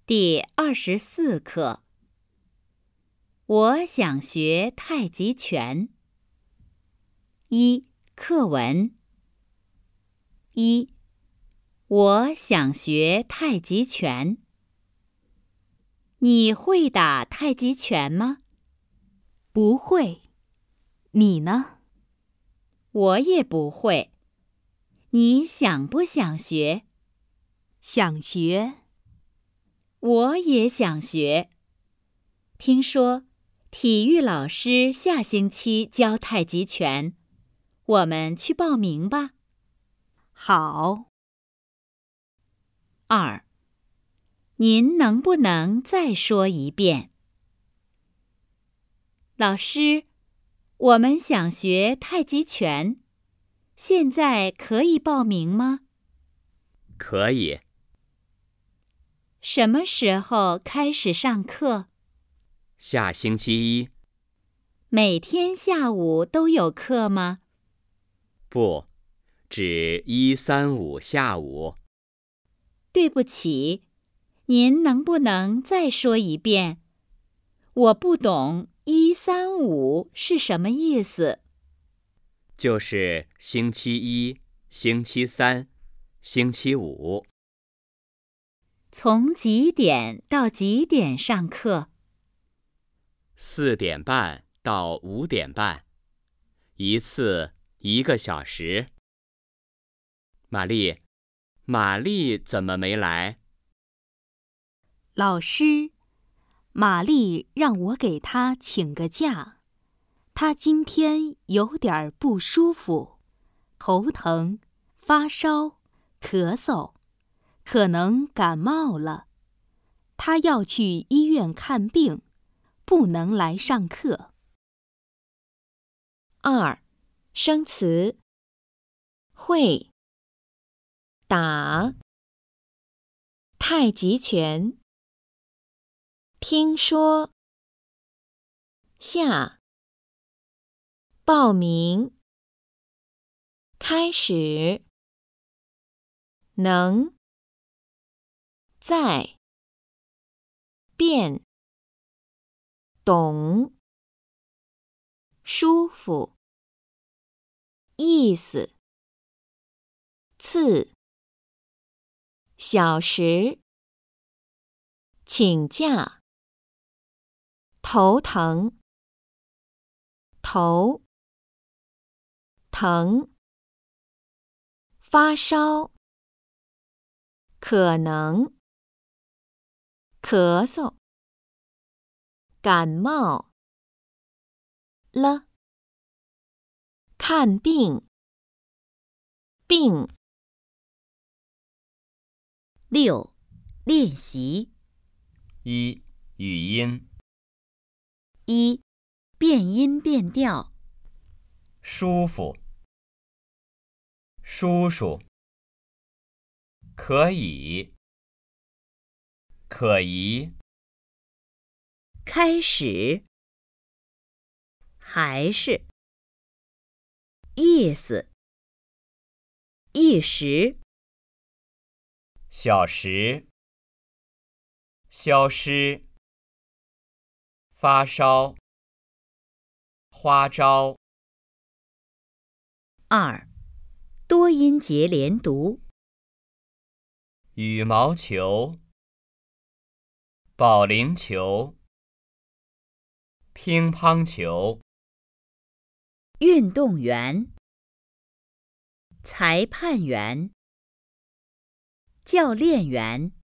第24课。我想学太极拳。课文。我想学太极拳。你会打太极拳吗？ 不会。你呢？ 我也不会。你想不想学？ 想学。 我也想学。听说体育老师下星期教太极拳，我们去报名吧。 好。 您能不能再说一遍？老师，我们想学太极拳，现在可以报名吗？ 可以。 什么时候开始上课？ 下星期一。 每天下午都有课吗？ 不，只1、3、5下午。 对不起，您能不能再说一遍？我不懂1、3、5是什么意思。 就是星期一、星期三、星期五。 从几点到几点上课 4点半到5点半，一次1个小时。玛丽怎么没来？ 老师，玛丽让我给她请个假，她今天有点不舒服，头疼、发烧、咳嗽，可能感冒了。她要去医院看病，不能来上课。 生词：会、打、太极拳、听说、下、报名、开始、能、在、变、懂、舒服、意思、次、小时、请假、头疼、头、疼、发烧、可能、咳嗽、感冒了、看病、病。 练习。 1、语音。 变音变调。 舒服，叔叔，可以，可疑， 开始，还是，意思，一时， 小时，消失，发烧，花招。 多音节连读。 羽毛球，保龄球，乒乓球。 运动员，裁判员，教练员。